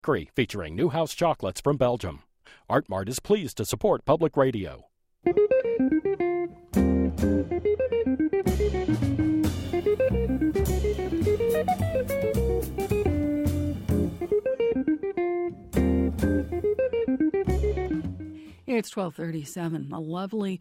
Bakery, featuring Newhouse chocolates from Belgium. ArtMart is pleased to support public radio. It's 12:37. A lovely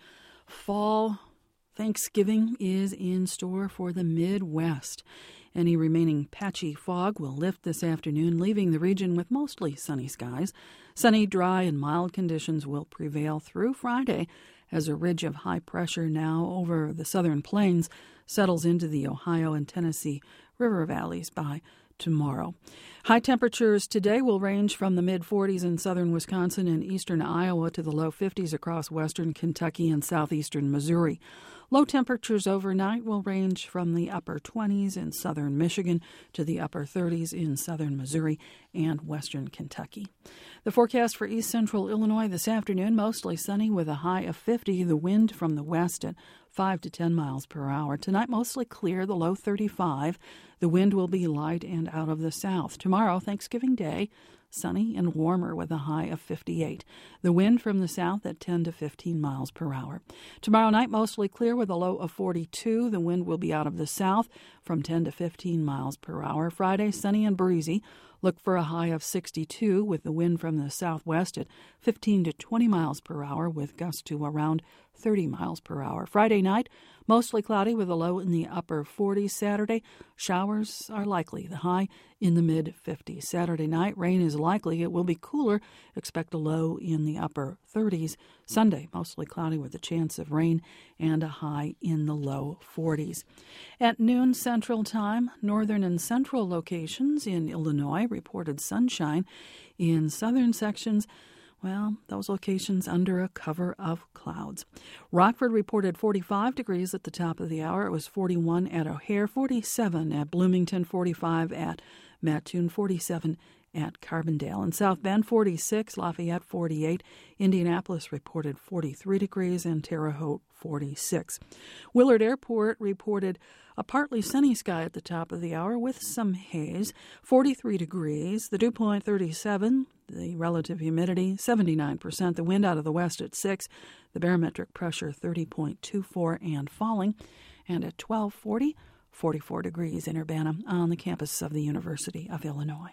fall Thanksgiving is in store for the Midwest. Any remaining patchy fog will lift this afternoon, leaving the region with mostly sunny skies. Sunny, dry, and mild conditions will prevail through Friday as a ridge of high pressure now over the southern plains settles into the Ohio and Tennessee river valleys by tomorrow. High temperatures today will range from the mid-40s in southern Wisconsin and eastern Iowa to the low 50s across western Kentucky and southeastern Missouri. Low temperatures overnight will range from the upper 20s in southern Michigan to the upper 30s in southern Missouri and western Kentucky. The forecast for east central Illinois this afternoon, mostly sunny with a high of 50, the wind from the west at 5 to 10 miles per hour. Tonight, mostly clear, the low 35. The wind will be light and out of the south. Tomorrow, Thanksgiving Day, sunny and warmer with a high of 58. The wind from the south at 10 to 15 miles per hour. Tomorrow night, mostly clear with a low of 42. The wind will be out of the south from 10 to 15 miles per hour. Friday, sunny and breezy. Look for a high of 62 with the wind from the southwest at 15 to 20 miles per hour with gusts to around 30 miles per hour. Friday night, mostly cloudy with a low in the upper 40s. Saturday, showers are likely, the high in the mid-50s. Saturday night, rain is likely. It will be cooler. Expect a low in the upper 30s. Sunday, mostly cloudy with a chance of rain and a high in the low 40s. At noon Central Time, northern and central locations in Illinois reported sunshine. In southern sections, well, those locations under a cover of clouds. Rockford reported 45 degrees at the top of the hour. It was 41 at O'Hare, 47 at Bloomington, 45 at Mattoon, 47 at Carbondale. In South Bend, 46, Lafayette, 48. Indianapolis reported 43 degrees and Terre Haute, 46. Willard Airport reported a partly sunny sky at the top of the hour with some haze, 43 degrees. The dew point, 37. The relative humidity, 79%. The wind out of the west at 6. The barometric pressure, 30.24 and falling. And at 12:40, 44 degrees in Urbana on the campus of the University of Illinois.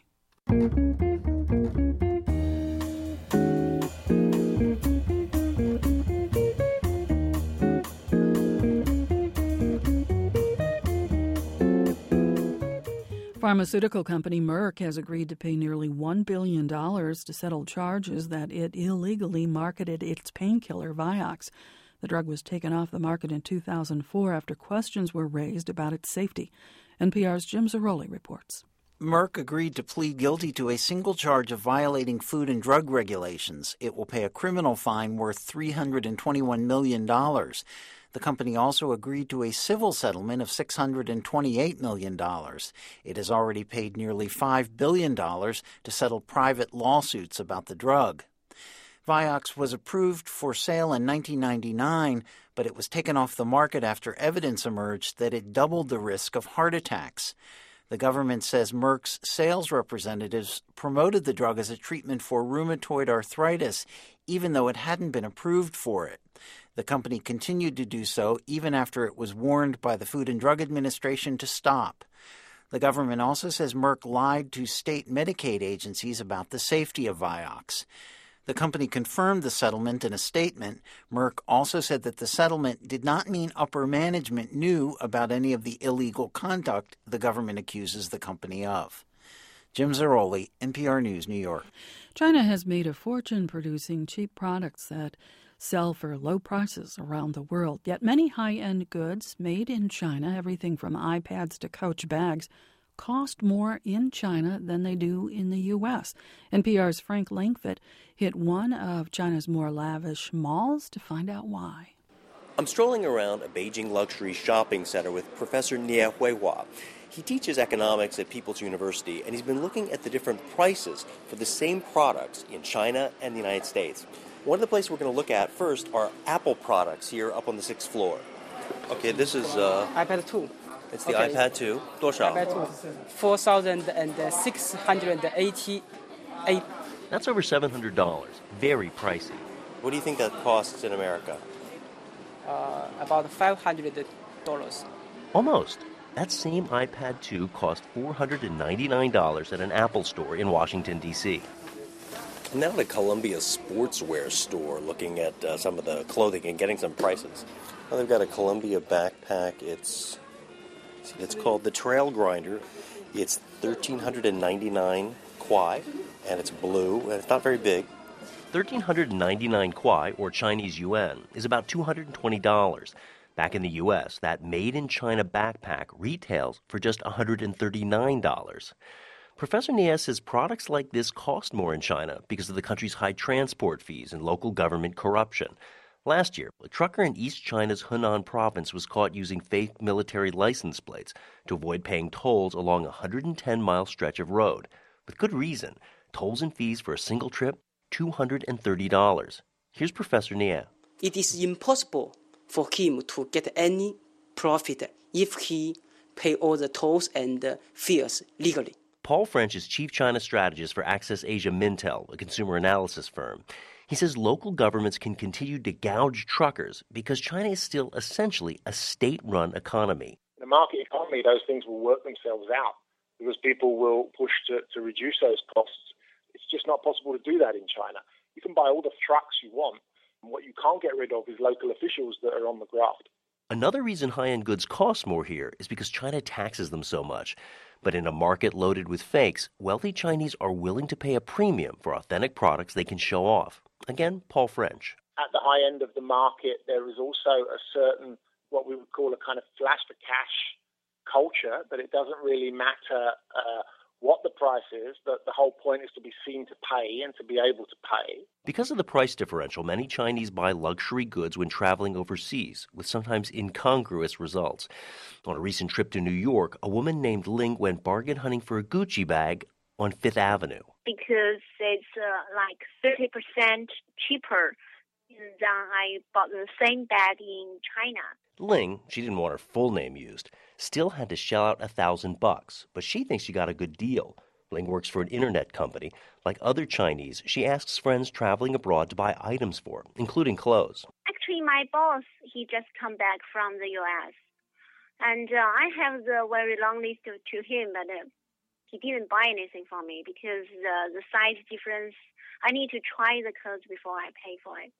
Pharmaceutical company Merck has agreed to pay nearly $1 billion to settle charges that it illegally marketed its painkiller Vioxx. The drug was taken off the market in 2004 after questions were raised about its safety. NPR's Jim Zarroli reports. Merck agreed to plead guilty to a single charge of violating food and drug regulations. It will pay a criminal fine worth $321 million. The company also agreed to a civil settlement of $628 million. It has already paid nearly $5 billion to settle private lawsuits about the drug. Vioxx was approved for sale in 1999, but it was taken off the market after evidence emerged that it doubled the risk of heart attacks. The government says Merck's sales representatives promoted the drug as a treatment for rheumatoid arthritis, even though it hadn't been approved for it. The company continued to do so even after it was warned by the Food and Drug Administration to stop. The government also says Merck lied to state Medicaid agencies about the safety of Vioxx. The company confirmed the settlement in a statement. Merck also said that the settlement did not mean upper management knew about any of the illegal conduct the government accuses the company of. Jim Zarroli, NPR News, New York. China has made a fortune producing cheap products that sell for low prices around the world. Yet many high-end goods made in China, everything from iPads to Coach bags, cost more in China than they do in the U.S. NPR's Frank Langfitt hit one of China's more lavish malls to find out why. I'm strolling around a Beijing luxury shopping center with Professor Nie Huihua. He teaches economics at People's University, and he's been looking at the different prices for the same products in China and the United States. One of the places we're going to look at first are Apple products here up on the 6th floor. Okay, this is iPad 2. It's the iPad 2. 多少? iPad 2, 4,680 8. That's over $700. Very pricey. What do you think that costs in America? About $500. Almost. That same iPad 2 cost $499 at an Apple store in Washington, D.C. I'm now at a Columbia sportswear store looking at some of the clothing and getting some prices. Well, they've got a Columbia backpack. It's called the Trail Grinder. It's $1,399 kwai, and it's blue, and it's not very big. 1,399 kwai, or Chinese yuan, is about $220. Back in the U.S., that made-in-China backpack retails for just $139. Professor Nie says products like this cost more in China because of the country's high transport fees and local government corruption. Last year, a trucker in East China's Hunan province was caught using fake military license plates to avoid paying tolls along a 110-mile stretch of road. With good reason. Tolls and fees for a single trip, $230. Here's Professor Nie. It is impossible for him to get any profit if he pay all the tolls and fees legally. Paul French is chief China strategist for Access Asia Mintel, a consumer analysis firm. He says local governments can continue to gouge truckers because China is still essentially a state-run economy. In a market economy, those things will work themselves out because people will push to reduce those costs. It's just not possible to do that in China. You can buy all the trucks you want. What you can't get rid of is local officials that are on the graft. Another reason high-end goods cost more here is because China taxes them so much. But in a market loaded with fakes, wealthy Chinese are willing to pay a premium for authentic products they can show off. Again, Paul French. At the high end of the market, there is also a certain, what we would call a kind of flash for cash culture, but it doesn't really matter what the price is. The whole point is to be seen to pay and to be able to pay. Because of the price differential, many Chinese buy luxury goods when traveling overseas, with sometimes incongruous results. On a recent trip to New York, a woman named Ling went bargain hunting for a Gucci bag on Fifth Avenue. Because it's like 30% cheaper than I bought the same bag in China. Ling, she didn't want her full name used, still had to shell out $1,000, but she thinks she got a good deal. Ling works for an internet company. Like other Chinese, she asks friends traveling abroad to buy items for, including clothes. Actually, my boss, he just come back from the U.S. And I have the very long list to him, but he didn't buy anything for me because the size difference, I need to try the clothes before I pay for it.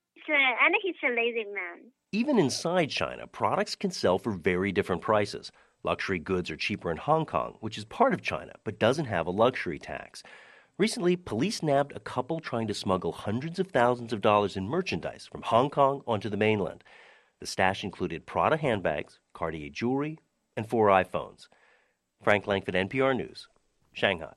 And he's a lazy man. Even inside China, products can sell for very different prices. Luxury goods are cheaper in Hong Kong, which is part of China, but doesn't have a luxury tax. Recently, police nabbed a couple trying to smuggle hundreds of thousands of dollars in merchandise from Hong Kong onto the mainland. The stash included Prada handbags, Cartier jewelry, and 4 iPhones. Frank Langford, NPR News, Shanghai.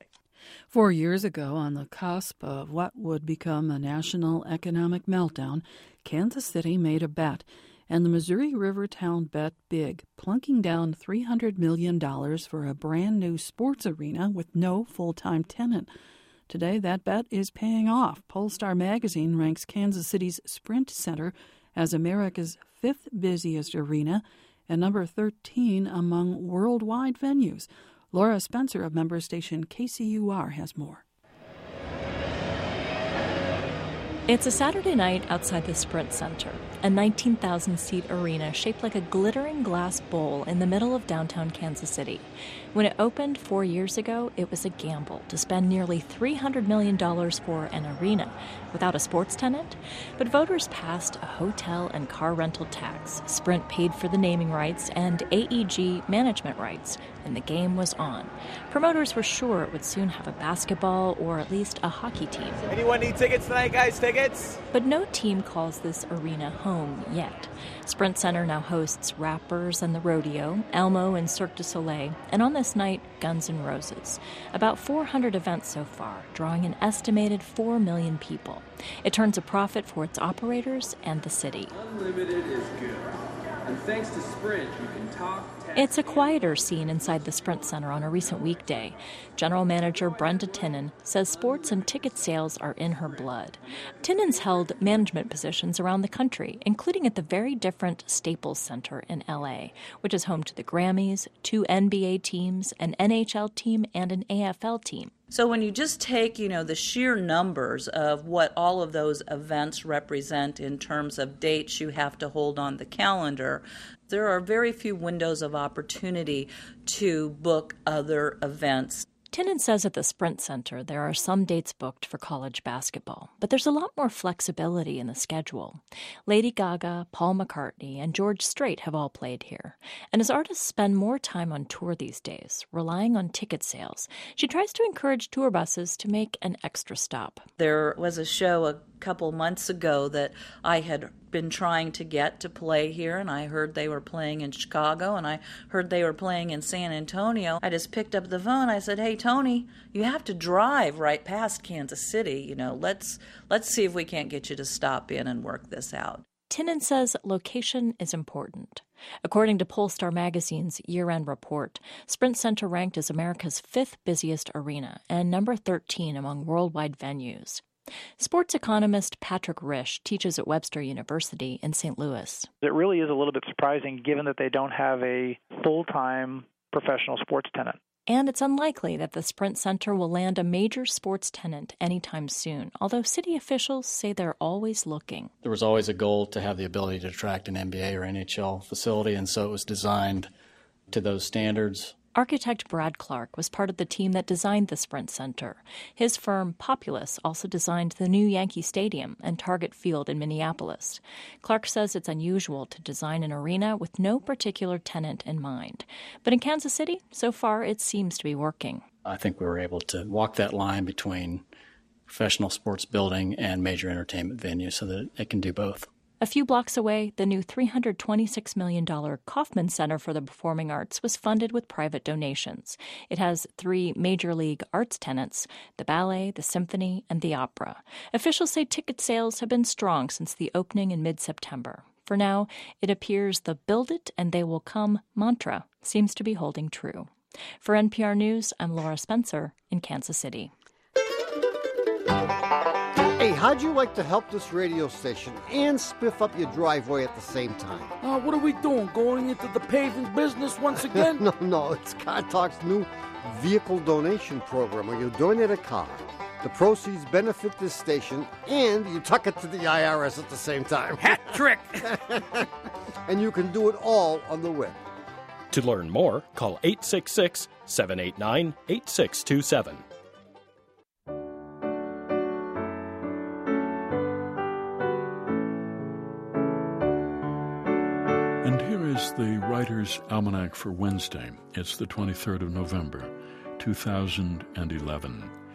4 years ago, on the cusp of what would become a national economic meltdown, Kansas City made a bet, and the Missouri River town bet big, plunking down $300 million for a brand-new sports arena with no full-time tenant. Today, that bet is paying off. Polestar magazine ranks Kansas City's Sprint Center as America's 5th busiest arena and number 13 among worldwide venues. Laura Spencer of member station KCUR has more. It's a Saturday night outside the Sprint Center, a 19,000-seat arena shaped like a glittering glass bowl in the middle of downtown Kansas City. When it opened 4 years ago, it was a gamble to spend nearly $300 million for an arena without a sports tenant. But voters passed a hotel and car rental tax. Sprint paid for the naming rights and AEG management rights, and the game was on. Promoters were sure it would soon have a basketball or at least a hockey team. Anyone need tickets tonight, guys? Tickets? But no team calls this arena home yet. Sprint Center now hosts Rappers and the Rodeo, Elmo and Cirque du Soleil, and on this night, Guns N' Roses. About 400 events so far, drawing an estimated 4 million people. It turns a profit for its operators and the city. Unlimited is good. And thanks to Sprint, you can talk, text. It's a quieter scene inside the Sprint Center on a recent weekday. General Manager Brenda Tinnen says sports and ticket sales are in her blood. Tinnen's held management positions around the country, including at the very different Staples Center in L.A., which is home to the Grammys, 2 NBA teams, an NHL team, and an AFL team. So when you just take, the sheer numbers of what all of those events represent in terms of dates you have to hold on the calendar, there are very few windows of opportunity to book other events. Tinnen says at the Sprint Center there are some dates booked for college basketball, but there's a lot more flexibility in the schedule. Lady Gaga, Paul McCartney, and George Strait have all played here. And as artists spend more time on tour these days, relying on ticket sales, she tries to encourage tour buses to make an extra stop. There was a show a couple months ago that I had been trying to get to play here, and I heard they were playing in Chicago, and I heard they were playing in San Antonio. I just picked up the phone. I said, "Hey, Tony, you have to drive right past Kansas City. Let's see if we can't get you to stop in and work this out." Tinnen says location is important. According to Polestar magazine's year-end report, Sprint Center ranked as America's 5th busiest arena and number 13 among worldwide venues. Sports economist Patrick Risch teaches at Webster University in St. Louis. It really is a little bit surprising given that they don't have a full-time professional sports tenant. And it's unlikely that the Sprint Center will land a major sports tenant anytime soon, although city officials say they're always looking. There was always a goal to have the ability to attract an NBA or NHL facility, and so it was designed to those standards. Architect Brad Clark was part of the team that designed the Sprint Center. His firm, Populous, also designed the new Yankee Stadium and Target Field in Minneapolis. Clark says it's unusual to design an arena with no particular tenant in mind. But in Kansas City, so far, it seems to be working. I think we were able to walk that line between professional sports building and major entertainment venue so that it can do both. A few blocks away, the new $326 million Kauffman Center for the Performing Arts was funded with private donations. It has 3 major league arts tenants, the ballet, the symphony, and the opera. Officials say ticket sales have been strong since the opening in mid-September. For now, it appears the "build it and they will come" mantra seems to be holding true. For NPR News, I'm Laura Spencer in Kansas City. Hey, how'd you like to help this radio station and spiff up your driveway at the same time? What are we doing? Going into the paving business once again? No, it's Car Talk's new vehicle donation program where you donate a car. The proceeds benefit this station, and you tuck it to the IRS at the same time. Hat trick! And you can do it all on the web. To learn more, call 866-789-8627. And here is the Writer's Almanac for Wednesday. It's the 23rd of November, 2011.